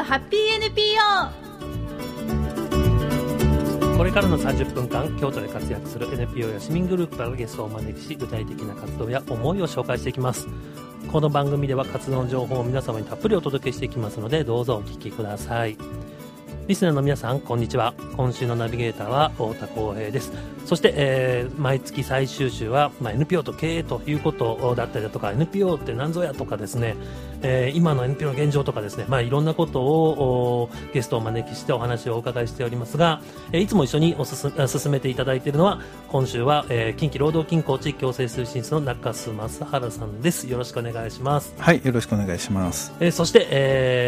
ハッピー NPO。 これからの30分間、京都で活躍する NPO や市民グループからゲストをお招きし、具体的な活動や思いを紹介していきます。この番組では活動の情報を皆様にたっぷりお届けしていきますので、どうぞお聞きください。リスナーの皆さん、こんにちは。今週のナビゲーターは太田光平です。そして、毎月最終週は、NPO と経営ということだったりだとか、 NPO って何ぞやとかですね、今の NPO の現状とかですね、いろんなことをゲストをお招きしてお話をお伺いしておりますが、いつも一緒に進めていただいているのは、今週は、近畿労働均衡地域共生推進室の中洲正原さんです。よろしくお願いします。 はい、よろしくお願いします。 そして、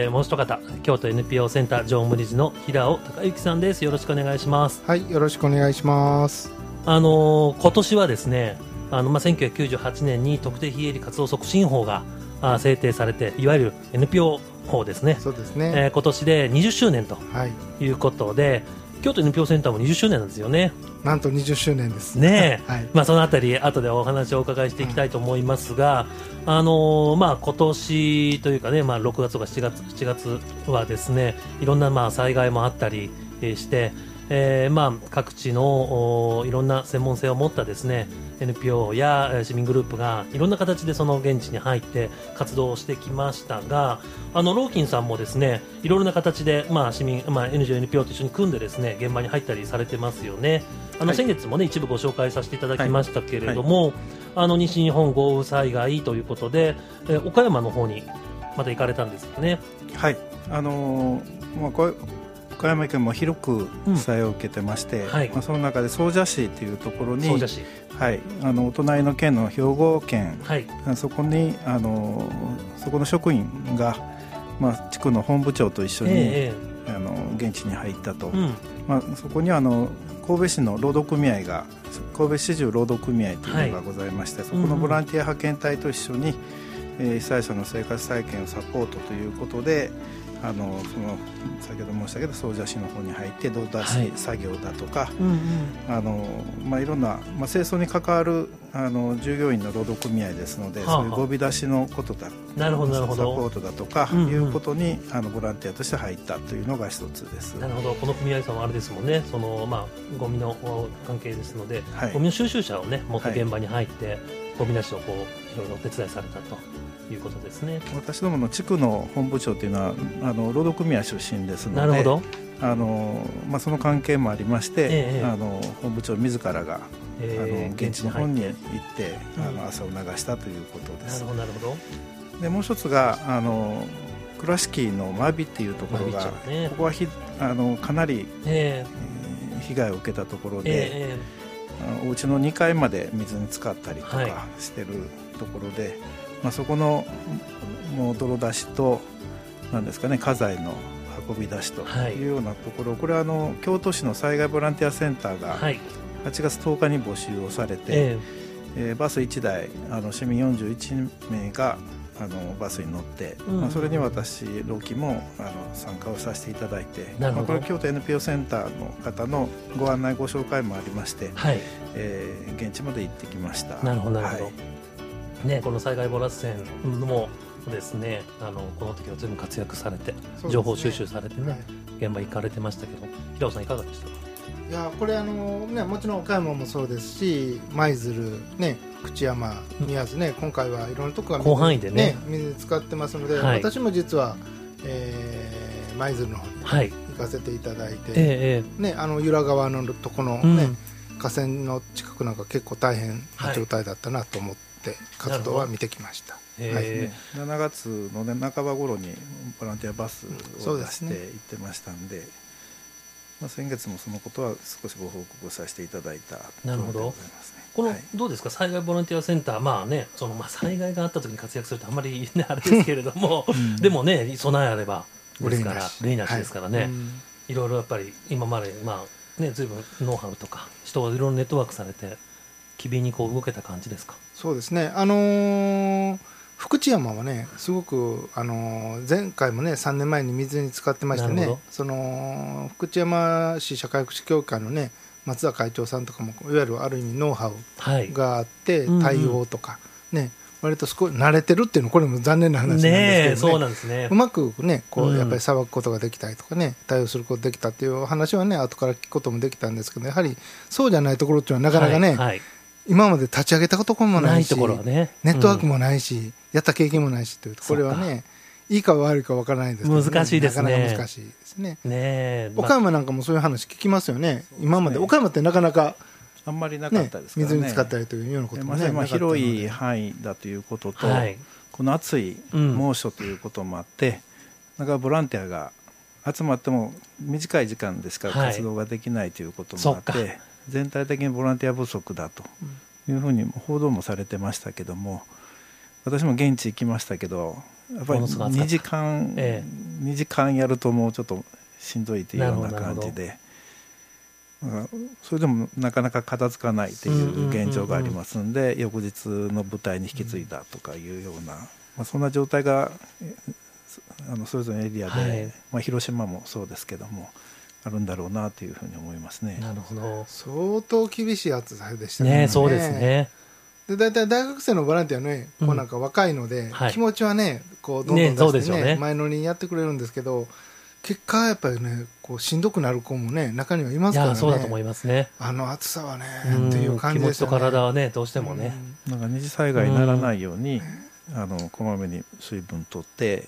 もう一方、京都 NPO センター常務理事の平尾隆之さんです。よろしくお願いします。 はい、よろしくお願いします。 今年はですね、1998年に特定非営利活動促進法が制定されて、いわゆる NPO 法ですね。 そうですね。 今年で20周年ということで、はい、京都 NPO センターも20周年なんですよね。 なんと20周年ですね。はい、そのあたり後でお話をお伺いしていきたいと思いますが、今年というかね、6月とか7月はですね、いろんな災害もあったりして、各地のいろんな専門性を持ったですね NPO や市民グループがいろんな形でその現地に入って活動をしてきましたが、ローキンさんもですね、いろいろな形で、市民、NGO、NPO と一緒に組んでですね、現場に入ったりされてますよね。先月もね、一部ご紹介させていただきましたけれども、西日本豪雨災害ということで、岡山の方にまた行かれたんですよね。 はい、岡山県も広く被災を受けてまして、その中で総社市というところに、お隣の県の兵庫県、そこにそこの職員が、地区の本部長と一緒に、現地に入ったと、そこには神戸市の労働組合が、神戸市中労働組合というのがございまして、そこのボランティア派遣隊と一緒に、被災者の生活再建をサポートということで、その先ほど申したけど総社市の方に入って土出し作業だとか、いろんな、清掃に関わる従業員の労働組合ですので、そういうゴミ出しのことだ、サポートだとかいうことにボランティアとして入ったというのが一つです。 なるほど。この組合さんはあれですもんね、ゴミの関係ですので、ゴミの収集車をね持って現場に入って、ゴミ出しをいろいろお手伝いされたということですね。 私どもの地区の本部長というのは労働組合出身ですので、 なるほど。 その関係もありまして、本部長自らが現地の方に行って汗を流したということです。 なるほど。 でもう一つが倉敷の真備っていうところが、ここはかなり被害を受けたところで、お家の2階まで水に浸かったりとかしてるところで、そこのもう泥出しと何ですかね、家財の運び出しというようなところ、これは京都市の災害ボランティアセンターが8月10日に募集をされて、バス1台市民41名がバスに乗って、それに私労基も参加をさせていただいて、これ京都 NPO センターの方のご案内ご紹介もありまして、現地まで行ってきました。 なるほど。この災害ボラ線もですね、この時は随分活躍されて、情報収集されてね、現場行かれてましたけど、平尾さんいかがでしたか？ いや、これもちろん岡山もそうですし、舞鶴ね、口山、宮津ね、今回はいろんなところが広範囲でね水使ってますので、私も実は舞鶴の方に行かせていただいて、由良川のとこのね、河川の近くなんか結構大変な状態だったなと思って活動は見てきました。 7月の、半ば頃にボランティアバスを出して行ってましたんで、先月もそのことは少しご報告させていただいたところでございますね。 このどうですか、災害ボランティアセンター、災害があった時に活躍するとあんまり、あれですけれども、でもね、備えあればですから、例なしですからね、いろいろやっぱり今まで随分ノウハウとか人がいろいろネットワークされて機敏に動けた感じですか？ そうですね。福知山はね、すごく前回もね3年前に水に浸かってましてね、その福知山市社会福祉協会のね松田会長さんとかもいわゆるある意味ノウハウがあって、対応とかね、 割と慣れてるっていうのはこれも残念な話なんですけどね、 そうなんですね、 うまくねこうやっぱりさばくことができたりとかね、対応することができたっていう話はね後から聞くこともできたんですけど、やはりそうじゃないところっていうのはなかなかね、今まで立ち上げたところもないし、ネットワークもないし、やった経験もないしというと、これはねいいか悪いか分からないですけど、 難しいですね、 なかなか難しいですね。岡山なんかもそういう話聞きますよね。今まで岡山ってなかなかあんまりなかったですからね、 水に浸かったりというようなこともね、 広い範囲だということと、この暑い猛暑ということもあって、だからボランティアが集まっても短い時間でしか活動ができないということもあって、全体的にボランティア不足だというふうに報道もされてましたけども、私も現地行きましたけど、やっぱり2時間やるともうちょっとしんどいというような感じで、それでもなかなか片付かないという現状がありますので、翌日の舞台に引き継いだとかいうような、そんな状態がそれぞれのエリアで、広島もそうですけどもあるんだろうなというふうに思いますね。 なるほど、 相当厳しい暑さでしたね。 そうですね。 で大体大学生のボランティアね、こうなんか若いので、気持ちはねこうどんどん出してね、前乗りにやってくれるんですけど、結果やっぱりねこうしんどくなる子もね中にはいますからね。 そうだと思いますね。 暑さはねっていう感じでしたね。 気持ちと体はねどうしてもね、 なんか二次災害にならないように、こまめに水分取って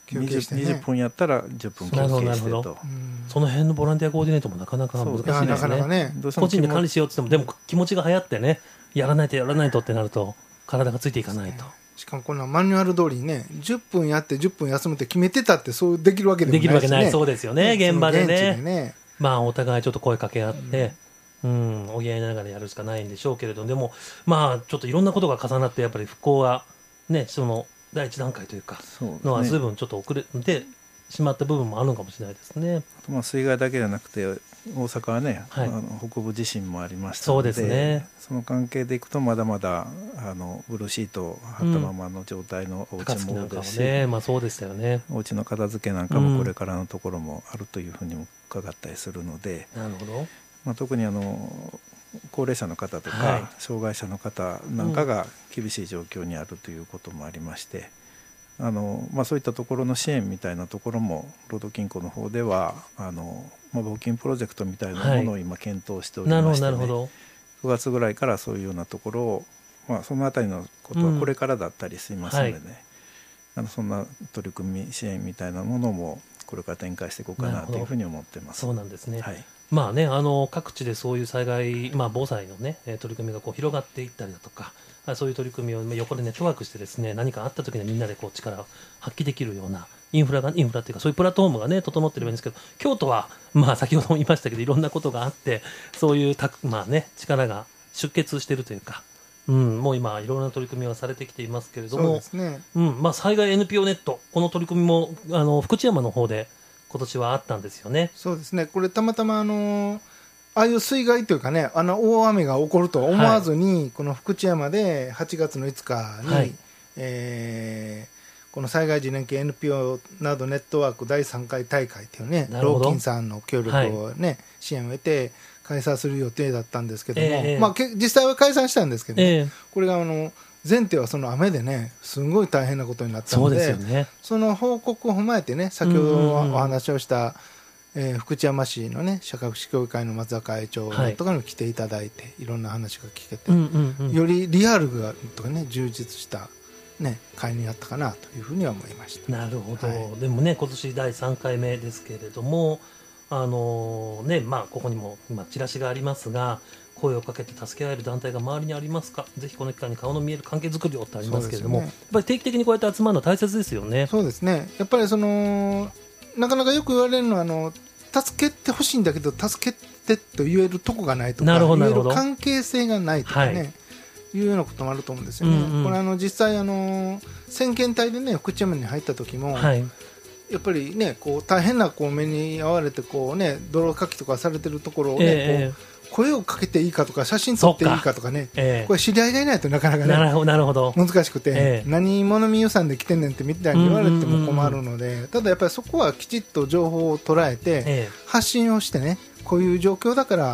20分やったら10分休憩してと、 その辺のボランティアコーディネートもなかなか難しいですね。個人で管理しようって言っても、でも気持ちが流行ってね、やらないとってなると体がついていかないと。 しかもこんなマニュアル通りにね10分やって10分休むって決めてたってそうできるわけでもないしね。 できるわけない、そうですよね、現場でね。お互いちょっと声かけ合って、補いながらやるしかないんでしょうけれど、でもちょっといろんなことが重なってやっぱり復興はね、その第一段階というかのは随分ちょっと遅れてしまった部分もあるのかもしれないですね。 水害だけじゃなくて大阪はね、北部地震もありましたので、 そうですね、 その関係でいくとまだまだブルーシートを張ったままの状態のお家も多いですし、 そうでしたよね。 お家の片付けなんかもこれからのところもあるというふうにも伺ったりするので、 なるほど、 特に高齢者の方とか、障害者の方なんかが厳しい状況にあるということもありまして、そういったところの支援みたいなところも労働金庫の方では募金プロジェクトみたいなものを今検討しておりまして、9月ぐらいからそういうようなところを、そのあたりのことはこれからだったりしますのでね、そんな取り組み支援みたいなものもこれから展開していこうかなというふうに思っています。 そうなんですね。各地でそういう災害、防災の、取り組みが広がっていったりだとか、そういう取り組みを横でネットワークしてですね、何かあった時にはみんなで力を発揮できるようなインフラっていうか、そういうプラットフォームがね整ってればいいんですけど、京都は先ほども言いましたけどいろんなことがあって、そういう力が出血しているというか、もう今いろんな取り組みはされてきていますけれども、 そうですね、 災害 NPO ネット、この取り組みも福知山の方で今年はあったんですよね。 そうですね、これたまたまああいう水害というかね、大雨が起こるとは思わずに、この福知山で8月の5日に、この災害時連携 NPO などネットワーク第3回大会というね、ローキンさんの協力を支援を得て開催する予定だったんですけども、実際は開催したんですけどね、これが前提はその雨でねすごい大変なことになったので、その報告を踏まえてね、先ほどお話をした福知山市のね社会福祉協議会の松坂会長とかにも来ていただいて、いろんな話が聞けて、よりリアルがとかね充実した会になったかなというふうには思いました。 なるほど、でもね今年第3回目ですけれども、ここにも今チラシがありますが、声をかけて助け合える団体が周りにありますか、ぜひこの機会に顔の見える関係づくりをってありますけれども、やっぱり定期的にこうやって集まるのは大切ですよね。 そうですね、やっぱりなかなかよく言われるのは助けてほしいんだけど助けてと言えるとこがないとか、言える関係性がないとかね、いうようなこともあると思うんですよね。これ実際先遣隊でね福知山に入った時も、やっぱりね大変な目に遭われて泥かきとかされてるところをね、声をかけていいかとか写真撮っていいかとかね、これ知り合いがいないとなかなかね難しくて、何物見予算で来てんねんってみたいに言われても困るので、ただやっぱりそこはきちっと情報を捉えて発信をしてね、こういう状況だから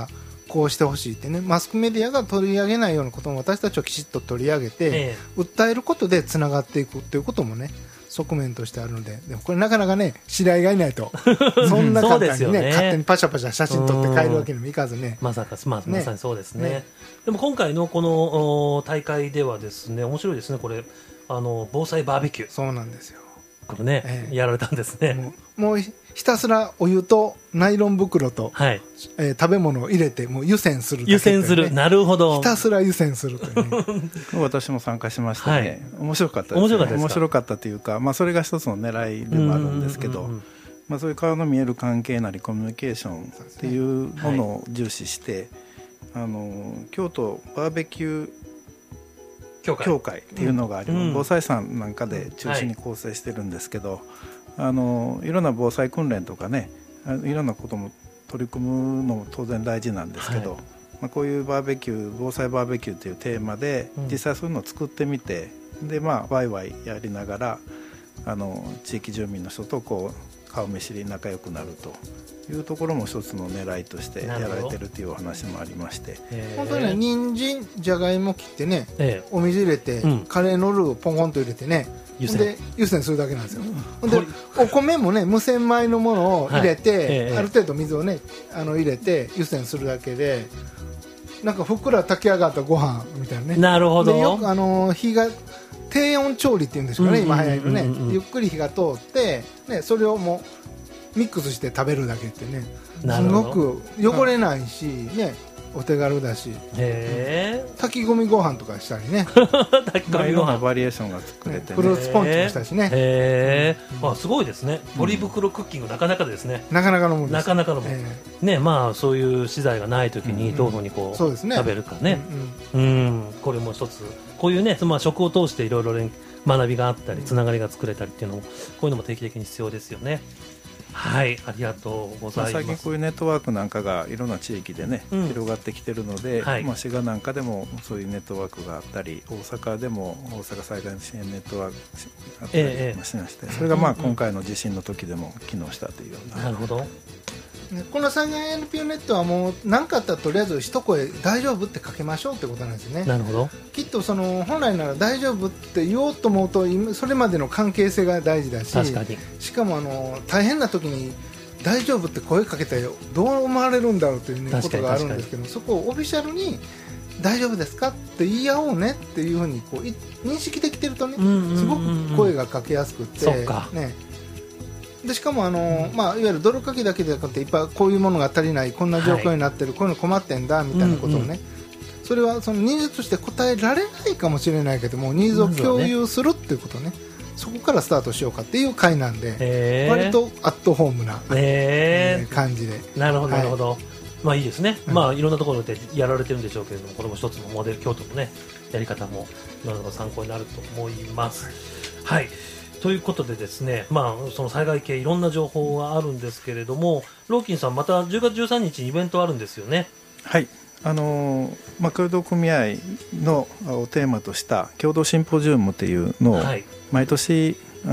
こうしてほしいってね、マスメディアが取り上げないようなことも私たちはきちっと取り上げて、訴えることでつながっていくっていうこともね側面としてあるので、でもこれなかなかね知り合いがいないとそんな簡単にね勝手にパシャパシャ写真撮って帰るわけにもいかずね、 まさにそうですね。でも今回のこの大会ではですね、面白いですね、これ防災バーベキュー、 そうなんですよ、 これね、やられたんですね。 もうひたすらお湯とナイロン袋と、食べ物を入れてもう湯煎するだけ、 湯煎する、なるほど、 ひたすら湯煎するというね私も参加しましたね、面白かったですね。面白かったというか、それが一つの狙いでもあるんですけど、そういう顔の見える関係なりコミュニケーションっていうものを重視して、京都バーベキュー協会っていうのがあります、防災さんなんかで中心に構成してるんですけど、いろんな防災訓練とかね、いろんなことも取り組むのも当然大事なんですけど、こういうバーベキュー、防災バーベキューというテーマで実際そういうのを作ってみて、でワイワイやりながら地域住民の人とこう顔見知り仲良くなるというところも一つの狙いとしてやられてるというお話もありまして、 本当にね、人参じゃがいも切ってね、お水入れて、カレーのルーをポンポンと入れてね、で湯煎するだけなんですよ。でお米もね無洗米のものを入れて、ある程度水をね入れて湯煎するだけで、なんかふっくら炊き上がったご飯みたいなね。 なるほど。 でよく火が低温調理っていうんですかね、今流行るね、ゆっくり火が通って、ね、それをもうミックスして食べるだけってね、すごく汚れないし、ね、お手軽だし、炊き込みご飯とかしたりねいろんなバリエーションが作れて、 フルーツポンチもしたしね、 すごいですね。ポリ袋クッキングなかなかですね。 なかなかのものです。 なかなかのもの、ね、そういう資材がないときにどういうふうにこう、食べるかね、これも一つ、こういうね、食を通していろいろ学びがあったりつながりが作れたりっていうのも、こういうのも定期的に必要ですよね。はい、ありがとうございます。 最近こういうネットワークなんかがいろんな地域でね、広がってきてるので、滋賀なんかでもそういうネットワークがあったり、大阪でも大阪災害支援ネットワークがあったりもしまして、それが今回の地震の時でも機能したというような。 なるほど。 この災害 NPO ネットはもう何かあったらとりあえず一声大丈夫ってかけましょうってことなんですね。 なるほど。 きっと本来なら大丈夫って言おうと思うとそれまでの関係性が大事だし、 確かに、 しかも大変な時に大丈夫って声かけたらどう思われるんだろうという、ことがあるんですけど、そこをオフィシャルに大丈夫ですかって言い合おうねっていうふうにこう認識できてるとね、すごく声がかけやすくて、ね、でしかもいわゆる泥かきだけでなくていっぱいこういうものが足りない、こんな状況になってる、こういうの困ってんだみたいなことをね、それはそのニーズとして答えられないかもしれないけども、ニーズを共有するっていうことね、そこからスタートしようかっていう回なんで、割とアットホームな、感じで。 なるほどなるほど、いいですね、いろんなところでやられてるんでしょうけれども、これも一つのモデル、京都のねやり方もいろんな参考になると思います。はい、ということでですね、その災害系いろんな情報があるんですけれども、ローキンさんまた10月13日にイベントあるんですよね。 はい、協同組合のテーマとした共同シンポジウムというのを毎年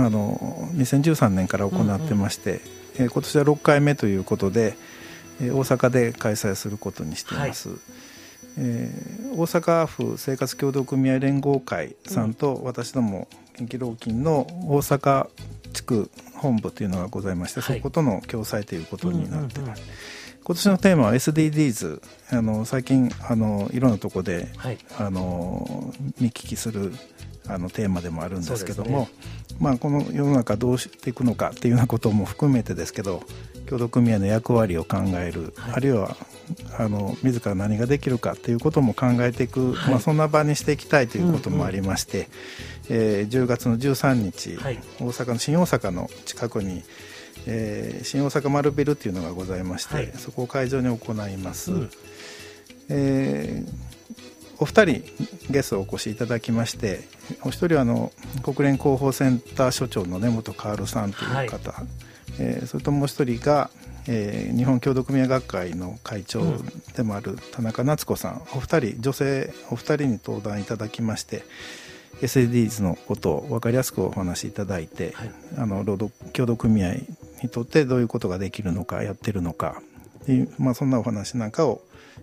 2013年から行ってまして、今年は6回目ということで大阪で開催することにしています。大阪府生活協同組合連合会さんと私ども近畿労金の大阪地区本部というのがございまして、そことの共催ということになっています。今年のテーマは SDGs、最近いろんなところで、見聞きするテーマでもあるんですけども、この世の中どうしていくのかっていうようなことも含めてですけど、協同組合の役割を考える、あるいは自ら何ができるかっていうことも考えていく、そんな場にしていきたいということもありまして、10月の13日、大阪の新大阪の近くに新大阪丸ビルっていうのがございまして、そこを会場に行います。お二人ゲストをお越しいただきまして、お一人は国連広報センター所長の根本薫さんという方、それともう一人が、日本協同組合学会の会長でもある田中夏子さん、お二人女性お二人に登壇いただきまして、SDGs のことを分かりやすくお話しいただいて、労働協同組合にとってどういうことができるのか、やってるのかっていう、そんなお話なんかを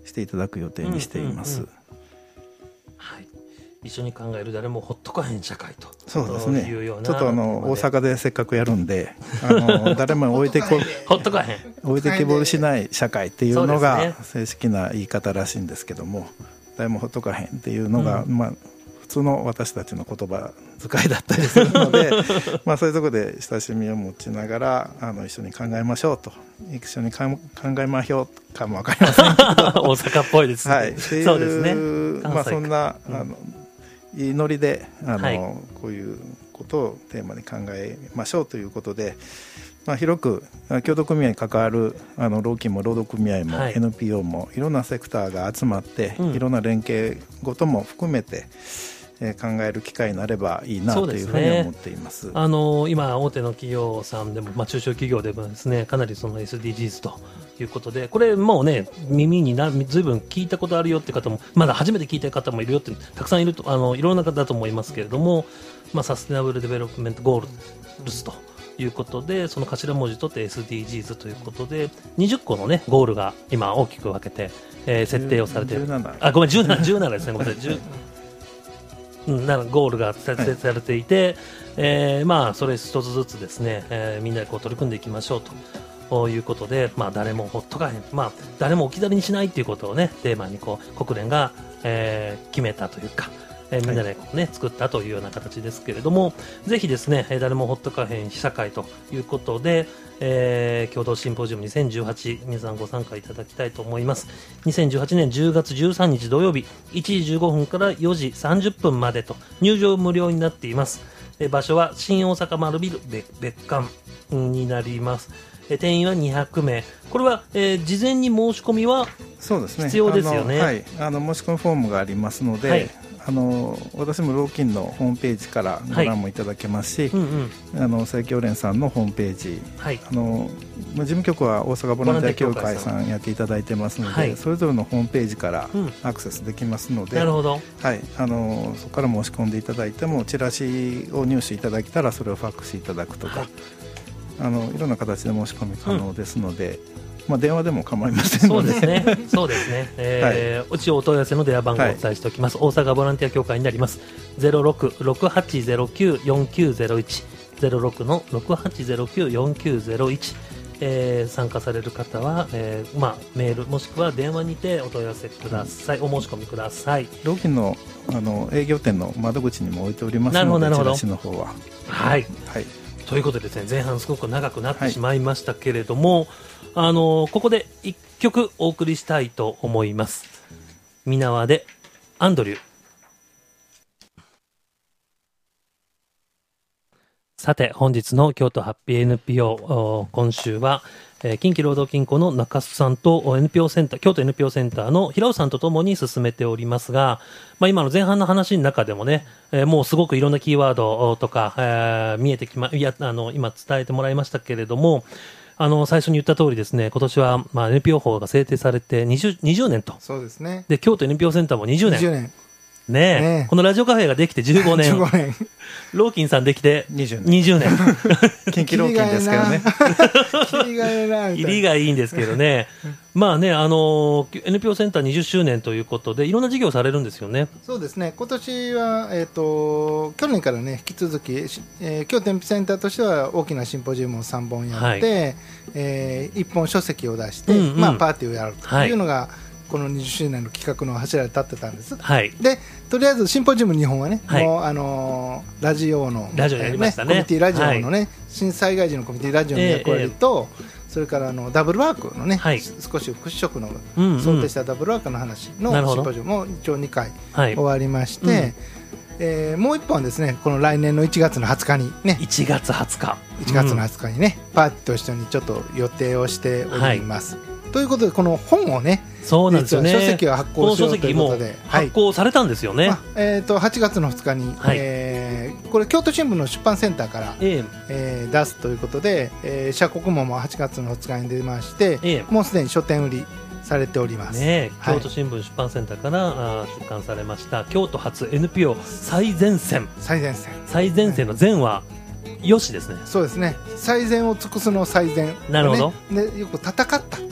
していただく予定にしています。 はい、一緒に考える誰もほっとかへん社会と。 そうですね。ちょっと大阪でせっかくやるんで誰も置いてほっとかへん置いてけぼりしない社会っていうのが正式な言い方らしいんですけども、誰もほっとかへんっていうのが、普通の私たちの言葉遣いだったりするのでそういうところで親しみを持ちながら一緒に考えましょうと、一緒に考えましょうかも分かりませんけど大阪っぽいですね、 はい、そうですね。そんないいノリでこういうことをテーマに考えましょうということで、広く協同組合に関わる労基も労働組合も NPO もいろんなセクターが集まって、いろんな連携ごとも含めて考える機会になればいいなというふうに思っています。 今大手の企業さんでも、中小企業でもですね、かなりその SDGs ということで、これもうね耳にずいぶん聞いたことあるよって方も、まだ初めて聞いた方もいるよってたくさんいるといろんな方だと思いますけれども、サステナブルデベロップメントゴールズということで、その頭文字取って SDGs ということで20個のねゴールが今大きく分けて、設定をされている。17ですね、ごめんなさい。ゴールが設定されていて、それ一つずつですね、みんなで取り組んでいきましょうということで、誰もほっとかへん、誰も置き去りにしないということをねテーマに国連が、決めたというか、みんなで作ったというような形ですけれども、ぜひですね誰もほっとかへん社会ということで、共同シンポジウム2018、皆さんご参加いただきたいと思います。2018年10月13日土曜日1時15分から4時30分までと、入場無料になっています。場所は新大阪丸ビル別館になります。定員は200名。これは、事前に申し込みは必要ですよね。 はい、申し込みフォームがありますので、私も労基のホームページからご覧もいただけますし、正教連さんのホームページ、事務局は大阪ボランティア協会さんやっていただいてますので、それぞれのホームページからアクセスできますので、 なるほど、 そこから申し込んでいただいても、チラシを入手いただけたらそれをファックスいただくとか、いろんな形で申し込み可能ですので、電話でも構いませんので。 そうですね。うちお問い合わせの電話番号をお伝えしておきます。大阪ボランティア協会になります。06-6809-4901 06-6809-4901、参加される方は、メールもしくは電話にてお問い合わせください。お申し込みください。 労基の営業店の窓口にも置いておりますので、チラシの方は。 ということでですね、前半すごく長くなってしまいましたけれども、ここで1曲お送りしたいと思います。皆輪でアンドリュー。さて、本日の京都ハッピー NPO、今週は、近畿労働金庫の中須さんと NPO センター、京都 NPO センターの平尾さんとともに進めておりますが、今の前半の話の中でもね、もうすごくいろんなキーワードとか、見えてき今伝えてもらいましたけれども、最初に言った通りですね、今年はNPO 法が制定されて 20年と。 そうですね。 で、京都 NPO センターも20年。 20年。 ねえ、このラジオカフェができて15年。 15年。 ローキンさんできて20年。 近畿ローキンですけどね。 入りがいいんですけどね。NPO センター20周年ということで、いろんな事業されるんですよね。 そうですね。今年は、去年からね、引き続き、京都 NPO センターとしては大きなシンポジウムを3本やって、1本書籍を出して、パーティーをやるというのが、この20周年の企画の柱で立ってたんです。で、とりあえずシンポジウム2本はね、もうラジオのラジオやりましたね、 コミュニティラジオのね、震災害時のコミュニティラジオの役割と、それからダブルワークのね、少し払拭の想定したダブルワークの話のシンポジウムも一応2回終わりまして、もう1本はですね、この来年の1月の20日にね、 1月20 日にね、パーティーと一緒にちょっと予定をしております。ということで、この本をね、 そうなんですよね、 書籍を発行しようということで、 発行されたんですよね。 8月の2日に、これ京都新聞の出版センターから、出すということで、社国も8月の2日に出まして、もうすでに書店売りされております。 京都新聞出版センターから出版されました京都発 NPO 最前線の前はよしですね。 そうですね。最善を尽くすの最善、 なるほど。 でよく戦った意味で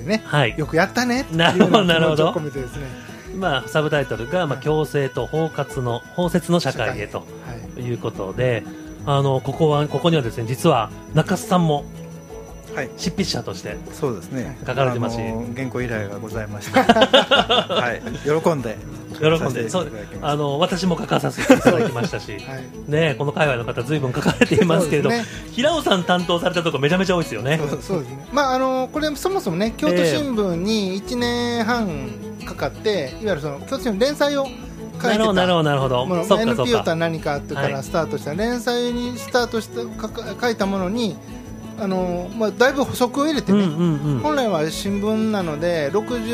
ね、 はい、 よくやったねっていうなるほどなるほど込めてですね、 まあ、サブタイトルが、まあ、共生と包摂の社会へということで、ここにはですね、実は中洲さんも執筆者としてそうですね、 書かれてますし、 原稿依頼がございましたはい、喜んでそう私も書かさせていただきましたし、ね、この界隈の方ずいぶん書かれていますけれど、平尾さん担当されたところめちゃめちゃ多いですよね。 そうですね、まあこれそもそもね、京都新聞に1年半かかって、いわゆるその京都新聞連載を書いてた、 なるほど NPO とは何かってからスタートした、連載にスタートして書いたものにだいぶ補足を入れてね、本来は新聞なので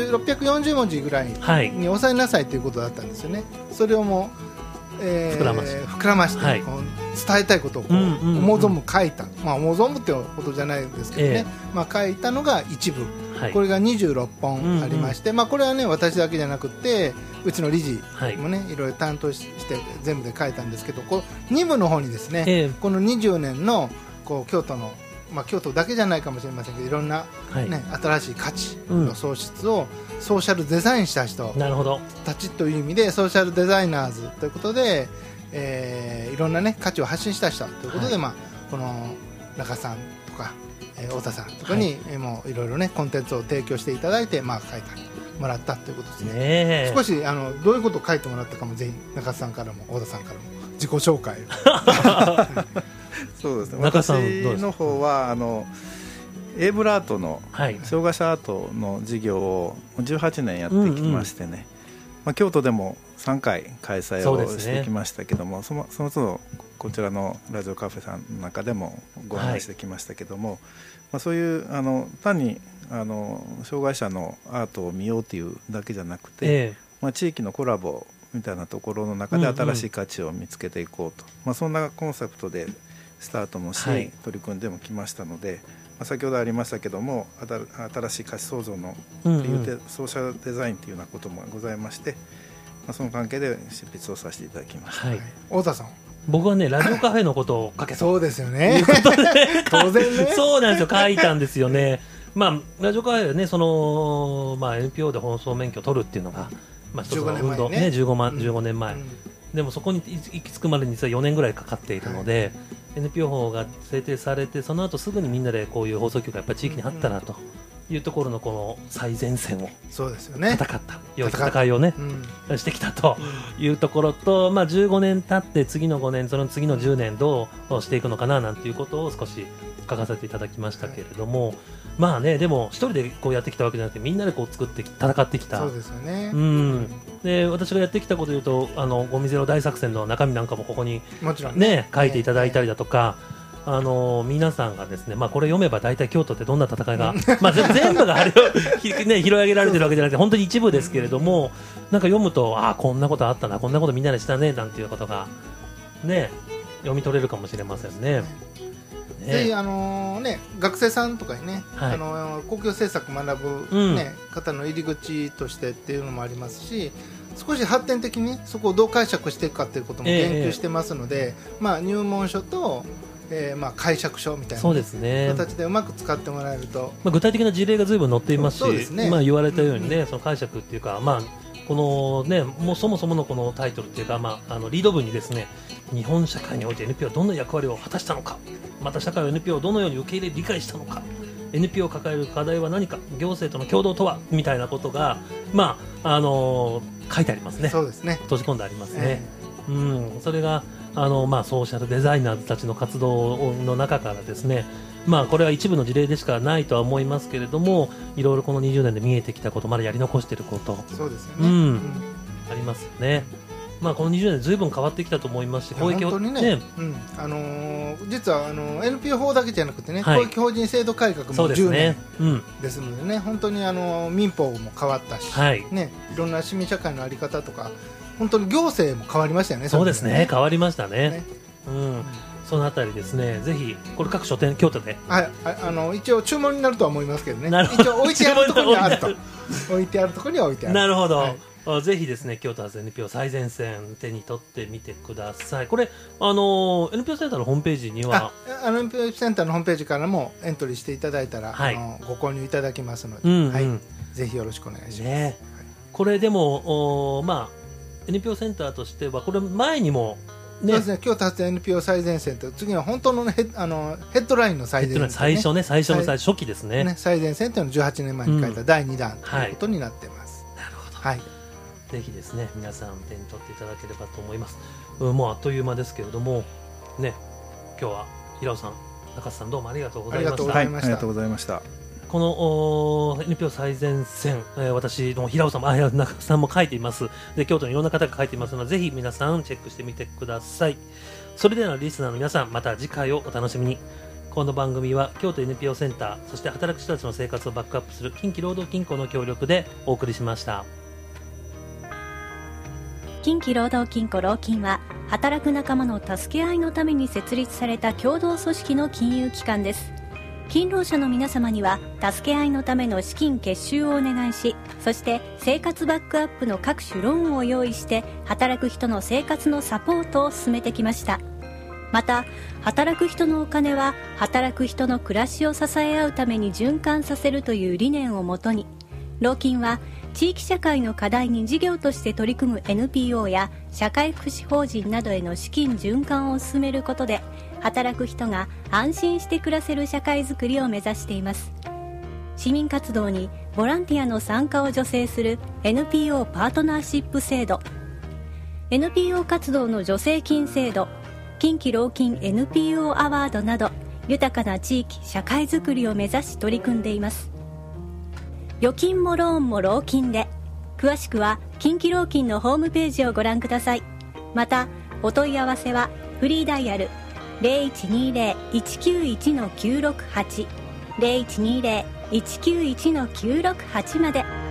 640文字ぐらいに抑えなさいということだったんですよね。それをもう、膨らまして、伝えたいことを思う存分書いた、思う存分ってことじゃないですけどね、書いたのが一部、これが26本ありまして、これはね、私だけじゃなくてうちの理事もね、いろいろ担当して全部で書いたんですけど、この2部の方にですね、この20年の京都の京都だけじゃないかもしれませんけど、いろんな、新しい価値の創出をソーシャルデザインした人たちという意味で、ソーシャルデザイナーズということで、いろんな、価値を発信した人ということで、この中さんとか、太田さんとかに、もういろいろコンテンツを提供していただいて、書いてもらったということですね。少しどういうことを書いてもらったかも、ぜひ中さんからも太田さんからも自己紹介をそうですね、私の方はエイブルアートの障害者アートの事業を18年やってきましてね、京都でも3回開催をしてきましたけども、その都度こちらのラジオカフェさんの中でもご話してきましたけども、そういう単に障害者のアートを見ようというだけじゃなくて、地域のコラボみたいなところの中で新しい価値を見つけていこうと、そんなコンセプトでスタートもし、取り組んでもきましたので、先ほどありましたけども、新しい価値創造のっていうソーシャルデザインというようなこともございまして、その関係で執筆をさせていただきました。 太田さん、 僕はね、ラジオカフェのことを書けとそうですよね、当然ねそうなんですよ、書いたんですよね。ラジオカフェはね、NPO で放送免許を取るっていうのが、一つの運動、15年前、でもそこに行き着くまでに実は4年ぐらいかかっているので、NPO 法が制定されて、その後すぐにみんなでこういう放送局がやっぱり地域にあったなというところのこの最前線を戦った、良い戦いをね、してきたというところと、15年経って次の5年、その次の10年どうしていくのかななんていうことを少し書かせていただきましたけれども、でも一人でこうやってきたわけじゃなくて、みんなでこう作って戦ってきた。 そうですよね。 で、私がやってきたことでいうと、ゴミゼロ大作戦の中身なんかもここにもちろんね、書いていただいたりだとか、皆さんがですね、これ読めば大体京都ってどんな戦いが全部が拾い上げられてるわけじゃなくて、本当に一部ですけれども、なんか読むと、こんなことあったな、こんなことみんなでしたねなんていうことがね、読み取れるかもしれませんね。 ぜひ学生さんとかにね、公共政策学ぶ、方の入り口としてっていうのもありますし、少し発展的にそこをどう解釈していくかということも言及してますので、入門書と、解釈書みたいな形でうまく使ってもらえると、 具体的な事例が随分載っていますし、言われたようにね、その解釈っていうか、このね、もうそもそものこのタイトルっていうか、リード文にですね、日本社会において NPO はどんな役割を果たしたのか、また社会は NPO をどのように受け入れ理解したのか、 NPO を抱える課題は何か、行政との共同とはみたいなことが、書いてありますね。 そうですね、 閉じ込んでありますね。それがソーシャルデザイナーズたちの活動の中からですね、これは一部の事例でしかないとは思いますけれども、いろいろこの20年で見えてきたこと、まだやり残していること、 そうですよね、 ありますよね。この20年ずいぶん変わってきたと思いますし、 公益法ね、実はNPO 法だけじゃなくてね、公益法人制度改革も10年ですのでね、本当に民法も変わったし、いろんな市民社会の在り方とか、本当に行政も変わりましたよね。 そうですね、変わりましたね。そのあたりですね、ぜひこれ各書店京都で、 一応注文になるとは思いますけどね、一応置いてあるところにはあると置いてあるところには置いてある。 なるほど、 ぜひですね、京都発 NPO 最前線手に取ってみてください。これNPO センターのホームページには NPO センターのホームページからもエントリーしていただいたら、はい、ご購入いただきますので、はい、ぜひよろしくお願いします、ね。はい、 これでもNPO センターとしてはこれ前にもそうですね、京都発 NPO 最前線と次は本当のヘッドラインの最前線、 最初の初期ですね。 最前線というのを18年前に書いた第2弾ということになっています。 なるほど。 はい。 ぜひですね、皆さん手に取っていただければと思います。もうあっという間ですけれどもね、今日は平尾さん、中津さんどうもありがとうございました。 ありがとうございました。 このNPO 最前線、私の平尾さんも中津さんも書いています。で、京都にいろんな方が書いていますので、ぜひ皆さんチェックしてみてください。それではリスナーの皆さん、また次回をお楽しみに。この番組は京都 NPO センター、そして働く人たちの生活をバックアップする近畿労働金庫の協力でお送りしました。 近畿労働金庫労金は働く仲間の助け合いのために設立された共同組織の金融機関です。勤労者の皆様には助け合いのための資金結集をお願いし、そして生活バックアップの各種ローンを用意して働く人の生活のサポートを進めてきました。また働く人のお金は働く人の暮らしを支え合うために循環させるという理念をもとに、労金は地域社会の課題に事業として取り組む NPO や社会福祉法人などへの資金循環を進めることで、働く人が安心して暮らせる社会づくりを目指しています。市民活動にボランティアの参加を助成する NPO パートナーシップ制度、 NPO 活動の助成金制度、近畿労金 NPO アワードなど、豊かな地域社会づくりを目指し取り組んでいます。預金もローンも労金で、詳しくは近畿労金のホームページをご覧ください。またお問い合わせはフリーダイヤル 0120-191-968 0120-191-968 まで。